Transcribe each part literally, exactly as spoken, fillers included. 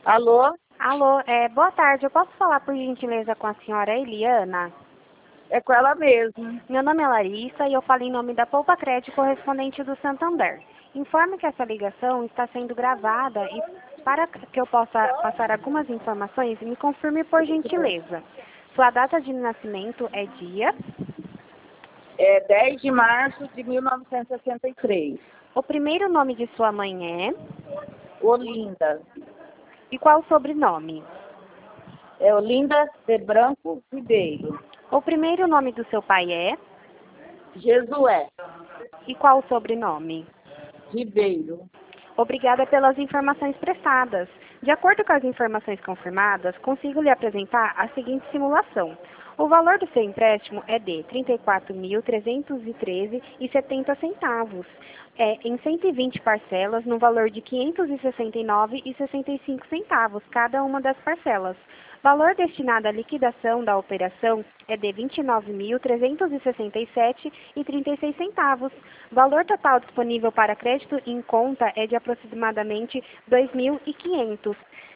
Alô? Alô, é, boa tarde. Eu posso falar, por gentileza, com a senhora Eliana? É com ela mesmo. Meu nome é Larissa e eu falo em nome da Poupa Crédito correspondente do Santander. Informe que essa ligação está sendo gravada e para que eu possa passar algumas informações, me confirme por gentileza. Sua data de nascimento é dia? É dez de março de mil novecentos e sessenta e três. O primeiro nome de sua mãe é? Olinda. E qual o sobrenome? É Olinda de Branco Ribeiro. O primeiro nome do seu pai é? Jesué E qual o sobrenome? Ribeiro. Obrigada pelas informações prestadas. De acordo com as informações confirmadas, consigo lhe apresentar a seguinte simulação. O valor do seu empréstimo é de trinta e quatro mil trezentos e treze reais e setenta centavos. É em cento e vinte parcelas no valor de quinhentos e sessenta e nove reais e sessenta e cinco centavos cada uma das parcelas. Valor destinado à liquidação da operação é de vinte e nove mil trezentos e sessenta e sete reais e trinta e seis centavos. Valor total disponível para crédito em conta é de aproximadamente dois mil e quinhentos.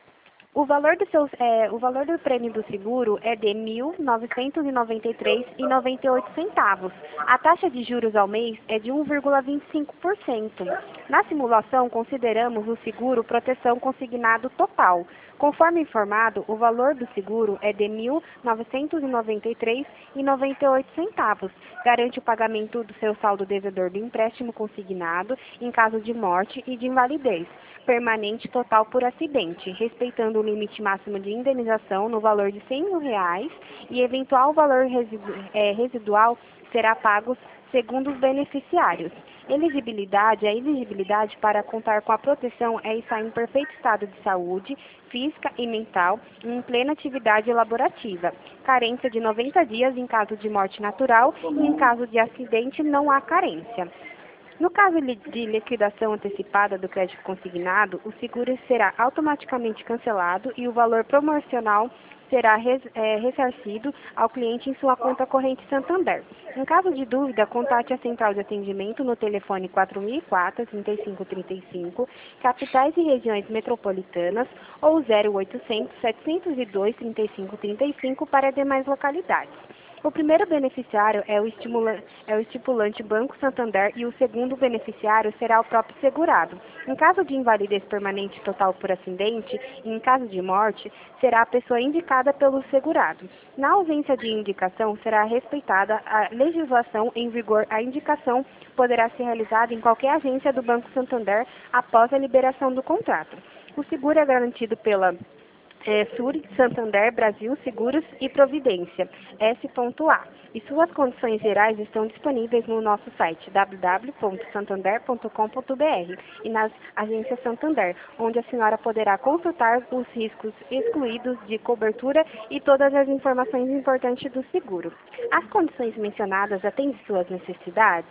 O valor do seu, é, o valor do prêmio do seguro é de mil novecentos e noventa e três reais e noventa e oito centavos. A taxa de juros ao mês é de um vírgula vinte e cinco por cento. Na simulação, consideramos o seguro proteção consignado total. Conforme informado, o valor do seguro é de mil novecentos e noventa e três reais e noventa e oito centavos. Garante o pagamento do seu saldo devedor do empréstimo consignado em caso de morte e de invalidez permanente total por acidente, respeitando o limite máximo de indenização no valor de cem mil reais e eventual valor residu é, residual será pago segundo os beneficiários. Elegibilidade. A elegibilidade para contar com a proteção é estar em perfeito estado de saúde, física e mental, em plena atividade laborativa. Carência de noventa dias em caso de morte natural e em caso de acidente não há carência. No caso de liquidação antecipada do crédito consignado, o seguro será automaticamente cancelado e o valor promocional será res, é, ressarcido ao cliente em sua conta corrente Santander. Em caso de dúvida, contate a central de atendimento no telefone quatro mil e quatro, trinta e cinco trinta e cinco, capitais e regiões metropolitanas, ou zero oitocentos, setecentos e dois, trinta e cinco trinta e cinco para demais localidades. O primeiro beneficiário é o, é o estipulante Banco Santander e o segundo beneficiário será o próprio segurado. Em caso de invalidez permanente total por acidente e em caso de morte, será a pessoa indicada pelo segurado. Na ausência de indicação, será respeitada a legislação em vigor. A indicação poderá ser realizada em qualquer agência do Banco Santander após a liberação do contrato. O seguro é garantido pela É, Suri, Santander, Brasil, Seguros e Providência, S A. E suas condições gerais estão disponíveis no nosso site w w w ponto santander ponto com ponto b r e nas agências Santander, onde a senhora poderá consultar os riscos excluídos de cobertura e todas as informações importantes do seguro. As condições mencionadas atendem suas necessidades?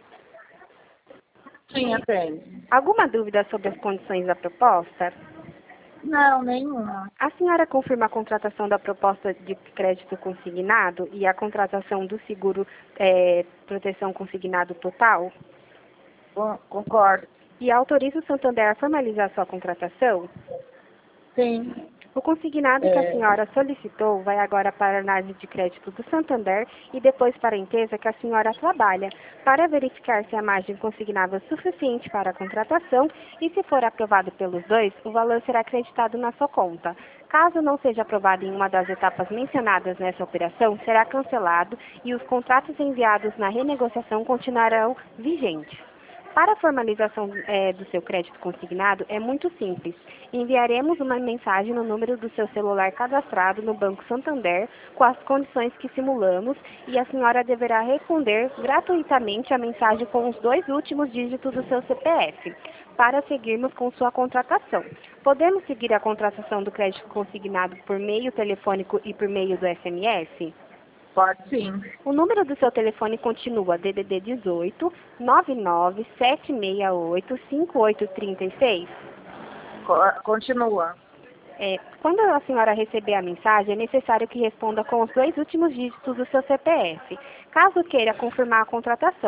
Sim, atende. Alguma dúvida sobre as condições da proposta? Não, nenhuma. A senhora confirma a contratação da proposta de crédito consignado e a contratação do seguro é, proteção consignado total? Con- Concordo. E autoriza o Santander a formalizar sua contratação? Sim. O consignado que a É, senhora solicitou vai agora para a análise de crédito do Santander e depois para a empresa que a senhora trabalha, para verificar se a margem consignável é suficiente para a contratação e, se for aprovado pelos dois, o valor será acreditado na sua conta. Caso não seja aprovado em uma das etapas mencionadas nessa operação, será cancelado e os contratos enviados na renegociação continuarão vigentes. Para a formalização é, do seu crédito consignado, é muito simples. Enviaremos uma mensagem no número do seu celular cadastrado no Banco Santander com as condições que simulamos e a senhora deverá responder gratuitamente a mensagem com os dois últimos dígitos do seu C P F, para seguirmos com sua contratação. Podemos seguir a contratação do crédito consignado por meio telefônico e por meio do S M S? pode sim. O número do seu telefone continua D D D dezoito, nove nove sete seis oito, cinco oito três seis? Co- Continua. É, quando a senhora receber a mensagem, é necessário que responda com os dois últimos dígitos do seu C P F. Caso queira confirmar a contratação,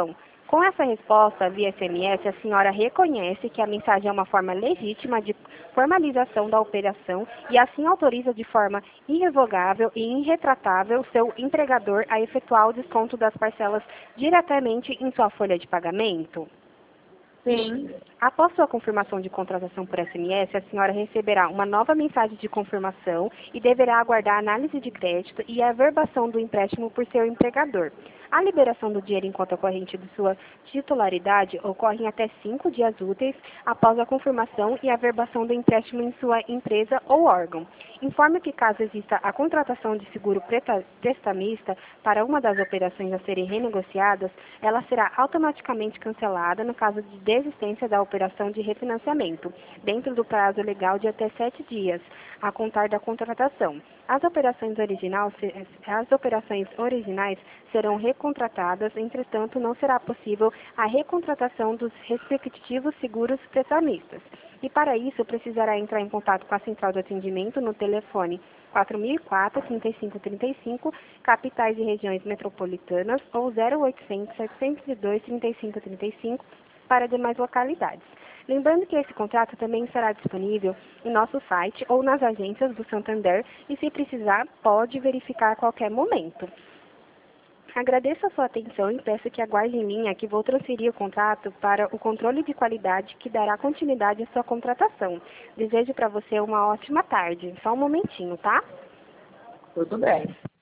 Com essa resposta via S M S, a senhora reconhece que a mensagem é uma forma legítima de formalização da operação e assim autoriza de forma irrevogável e irretratável seu empregador a efetuar o desconto das parcelas diretamente em sua folha de pagamento? Sim. Após sua confirmação de contratação por S M S, a senhora receberá uma nova mensagem de confirmação e deverá aguardar a análise de crédito e a averbação do empréstimo por seu empregador. A liberação do dinheiro em conta corrente de sua titularidade ocorre em até cinco dias úteis após a confirmação e averbação do empréstimo em sua empresa ou órgão. Informe que caso exista a contratação de seguro prestamista para uma das operações a serem renegociadas, ela será automaticamente cancelada no caso de desistência da operação de refinanciamento, dentro do prazo legal de até sete dias, a contar da contratação. As operações, original, as operações originais serão recontratadas, entretanto, não será possível a recontratação dos respectivos seguros prestamistas. E para isso, precisará entrar em contato com a central de atendimento no telefone quatro mil e quatro, trinta e cinco trinta e cinco, capitais e regiões metropolitanas, ou zero oitocentos, setecentos e dois, trinta e cinco trinta e cinco, para demais localidades. Lembrando que esse contrato também estará disponível em nosso site ou nas agências do Santander e, se precisar, pode verificar a qualquer momento. Agradeço a sua atenção e peço que aguarde em linha que vou transferir o contrato para o controle de qualidade que dará continuidade à sua contratação. Desejo para você uma ótima tarde. Só um momentinho, tá? Tudo bem.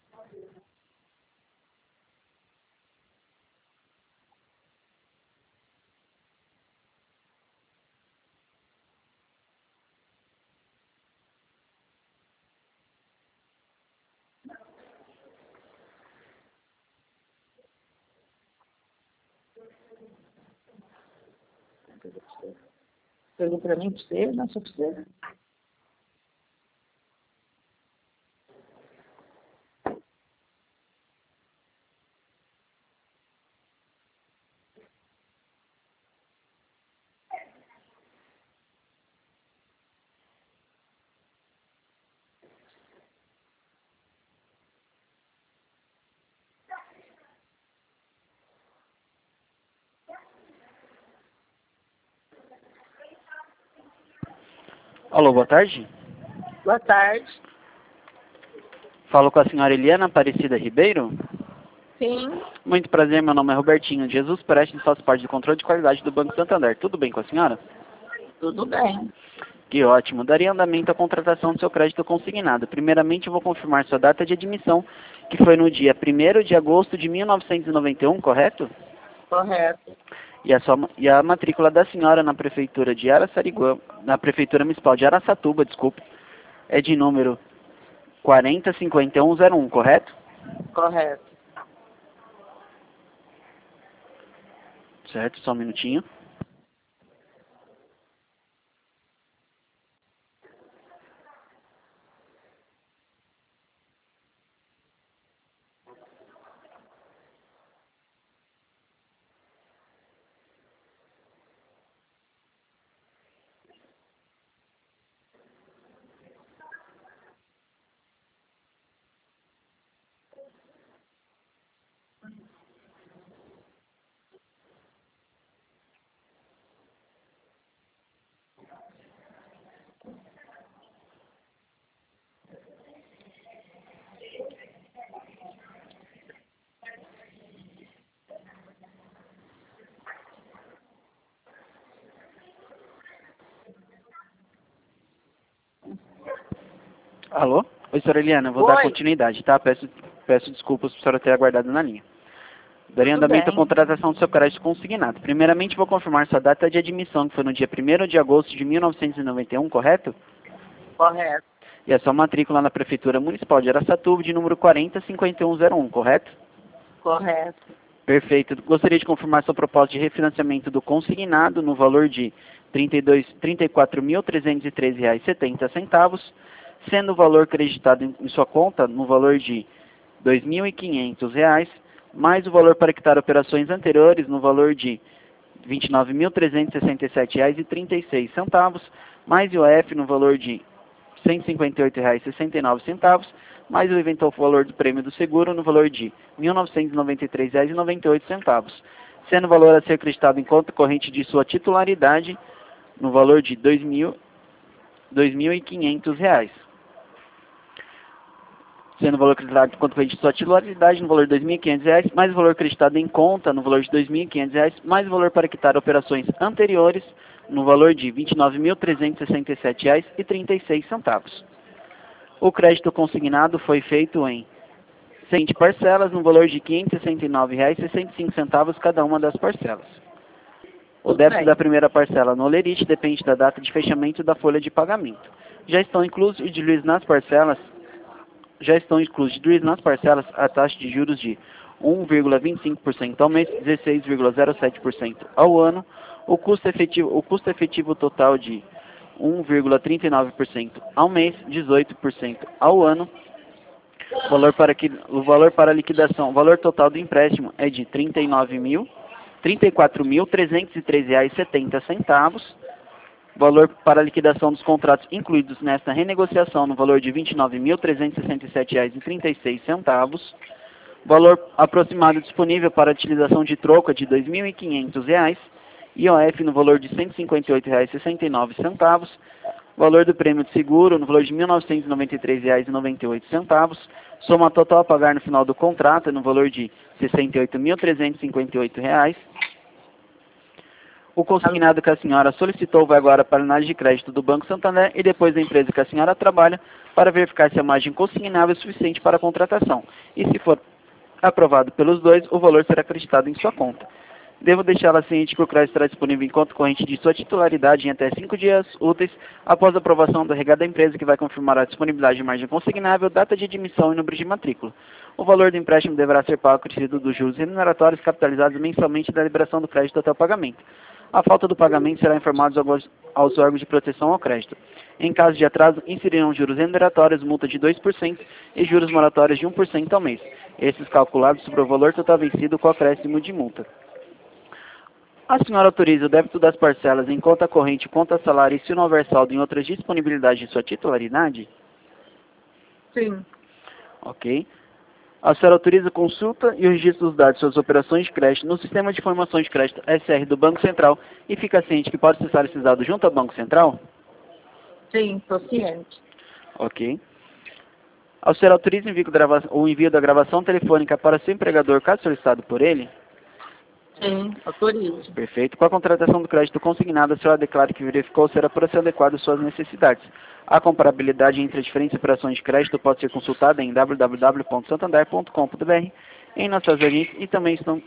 Pegou para mim, para você, não só para você. Alô, boa tarde. Boa tarde. Falo com a senhora Eliana Aparecida Ribeiro. Sim, Muito prazer, meu nome é Robertinho Jesus Prestes, faço parte do controle de qualidade do Banco Santander. Tudo bem com a senhora? tudo bem. Que ótimo. Daria andamento à contratação do seu crédito consignado. Primeiramente, eu vou confirmar sua data de admissão, que foi no dia primeiro de agosto de mil novecentos e noventa e um, correto? Correto. E a, sua, e a matrícula da senhora na prefeitura de Araçariguama, na prefeitura municipal de Araçatuba, desculpe, é de número quarenta cinquenta e um zero um, correto? Correto. Certo, só um minutinho. Alô? Oi, senhora Eliana, eu vou Oi. dar continuidade, tá? Peço, peço desculpas por a senhora ter aguardado na linha. Daria Tudo andamento à bem. contratação do seu crédito consignado. Primeiramente, vou confirmar sua data de admissão, que foi no dia primeiro de agosto de mil novecentos e noventa e um, correto? Correto. E a sua matrícula na Prefeitura Municipal de Araçatuba, de número quarenta cinquenta e um zero um, correto? Correto. Perfeito. Gostaria de confirmar sua proposta de refinanciamento do consignado no valor de trinta e dois, trinta e quatro mil trezentos e treze reais e setenta centavos, sendo o valor creditado em, em sua conta no valor de dois mil e quinhentos reais, mais o valor para quitar operações anteriores no valor de vinte e nove mil trezentos e sessenta e sete reais e trinta e seis centavos, mais I O F no valor de cento e cinquenta e oito reais e sessenta e nove centavos, mais o eventual valor do prêmio do seguro no valor de mil novecentos e noventa e três reais e noventa e oito centavos. sendo o valor a ser acreditado em conta corrente de sua titularidade no valor de dois mil e quinhentos reais. Sendo o valor acreditado em conta corrente de sua titularidade no valor de dois mil e quinhentos reais, mais o valor acreditado em conta no valor de dois mil e quinhentos reais, mais o valor para quitar operações anteriores no valor de vinte e nove mil trezentos e sessenta e sete reais e trinta e seis centavos. O crédito consignado foi feito em seguinte parcelas no valor de quinhentos e sessenta e nove reais e sessenta e cinco centavos cada uma das parcelas. O débito da primeira parcela no Olerite depende da data de fechamento da folha de pagamento. Já estão inclusos e diluídos nas parcelas já estão inclusos nas parcelas a taxa de juros de um vírgula vinte e cinco por cento ao mês, dezesseis vírgula zero sete por cento ao ano, o custo efetivo, o custo efetivo total de um vírgula trinta e nove por cento ao mês, dezoito por cento ao ano. O valor para, que, o valor para liquidação, o valor total do empréstimo é de trinta e nove mil, trinta e quatro mil trezentos e três reais e setenta centavos. Valor para liquidação dos contratos incluídos nesta renegociação no valor de vinte e nove mil trezentos e sessenta e sete reais e trinta e seis centavos. Valor aproximado disponível para utilização de troca de dois mil e quinhentos reais. I O F no valor de cento e cinquenta e oito reais e sessenta e nove centavos. Valor do prêmio de seguro no valor de mil novecentos e noventa e três reais e noventa e oito centavos. Soma total a pagar no final do contrato no valor de sessenta e oito mil trezentos e cinquenta e oito reais. O consignado que a senhora solicitou vai agora para a análise de crédito do Banco Santander e depois da empresa que a senhora trabalha para verificar se a margem consignável é suficiente para a contratação. E se for aprovado pelos dois, o valor será acreditado em sua conta. Devo deixá-la ciente que o crédito estará disponível em conta corrente de sua titularidade em até cinco dias úteis após a aprovação do regado da empresa, que vai confirmar a disponibilidade de margem consignável, data de admissão e número de matrícula. O valor do empréstimo deverá ser pago acrescido dos juros remuneratórios capitalizados mensalmente da liberação do crédito até o pagamento. A falta do pagamento será informado aos, aos órgãos de proteção ao crédito. Em caso de atraso, inserirão juros remuneratórios, multa de dois por cento e juros moratórios de um por cento ao mês. Esses calculados sobre o valor total vencido com acréscimo de multa. A senhora autoriza o débito das parcelas em conta corrente, conta salário e se não houver saldo em outras disponibilidades de sua titularidade? Sim. Ok. A senhora autoriza a consulta e o registro dos dados de suas operações de crédito no Sistema de Informações de Crédito S R do Banco Central e fica ciente que pode acessar esses dados junto ao Banco Central? Sim, estou ciente. Ok. A senhora autoriza o envio, o envio da gravação telefônica para seu empregador, caso solicitado por ele? Sim, autorizo. Perfeito. Com a contratação do crédito consignado, a senhora declara que verificou ser a preço adequado às suas necessidades. A comparabilidade entre as diferentes operações de crédito pode ser consultada em w w w ponto santander ponto com ponto b r em nossas agências e também estão...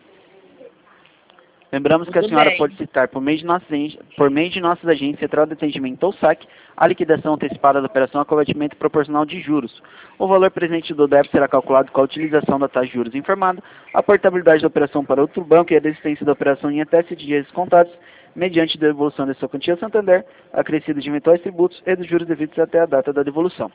Lembramos que a senhora pode citar por meio de nossas, por meio de nossas agências Central de Atendimento ou S A C a liquidação antecipada da operação a cometimento proporcional de juros. O valor presente do débito será calculado com a utilização da taxa de juros informada, a portabilidade da operação para outro banco e a desistência da operação em até sete dias contados, mediante devolução da sua quantia a Santander, acrescida de eventuais tributos e dos juros devidos até a data da devolução.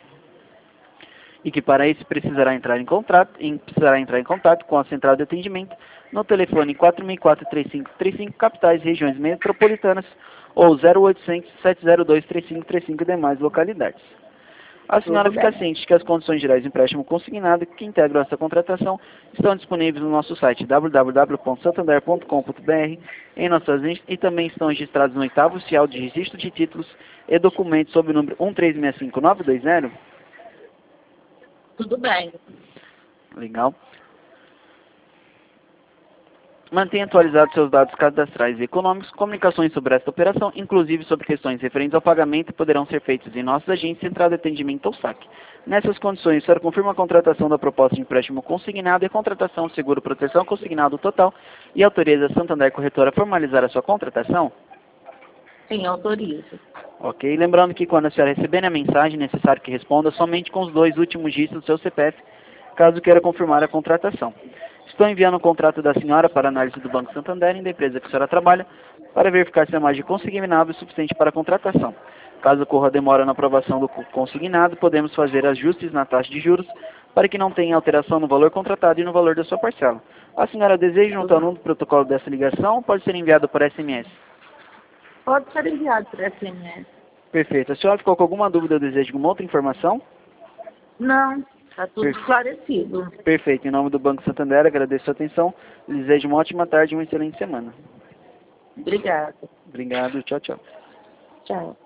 E que para isso precisará entrar em contato, em, precisará entrar em contato com a Central de Atendimento no telefone quatro seis quatro, três cinco três cinco, capitais e regiões metropolitanas, ou zero oitocentos, sete zero dois, três cinco três cinco demais localidades. A senhora fica ciente que as condições gerais de empréstimo consignado que integram essa contratação estão disponíveis no nosso site w w w ponto santander ponto com ponto b r em nossas agências e também estão registrados no oitavo oficial de registro de títulos e documentos sob o número um três seis cinco nove dois zero. Tudo bem. Legal. Mantenha atualizados seus dados cadastrais e econômicos. Comunicações sobre esta operação, inclusive sobre questões referentes ao pagamento, poderão ser feitas em nossas agências Central de Atendimento ou S A C. Nessas condições, o senhor confirma a contratação da proposta de empréstimo consignado e a contratação de seguro proteção consignado total e autoriza a Santander Corretora a formalizar a sua contratação? Sim, autorizo. Ok. Lembrando que quando a senhora receber a mensagem, é necessário que responda somente com os dois últimos dígitos do seu C P F, caso queira confirmar a contratação. Estou enviando o contrato da senhora para análise do Banco Santander e da empresa que a senhora trabalha para verificar se a margem consignável é suficiente para a contratação. Caso ocorra demora na aprovação do consignado, podemos fazer ajustes na taxa de juros para que não tenha alteração no valor contratado e no valor da sua parcela. A senhora deseja notar no protocolo dessa ligação ou pode ser enviado por S M S? Pode ser enviado por S M S. Perfeito. A senhora ficou com alguma dúvida ou deseja alguma outra informação? Não. Está tudo esclarecido. Perfeito. Em nome do Banco Santander, agradeço a atenção. Desejo uma ótima tarde e uma excelente semana. Obrigada. Obrigado. Tchau, tchau. Tchau.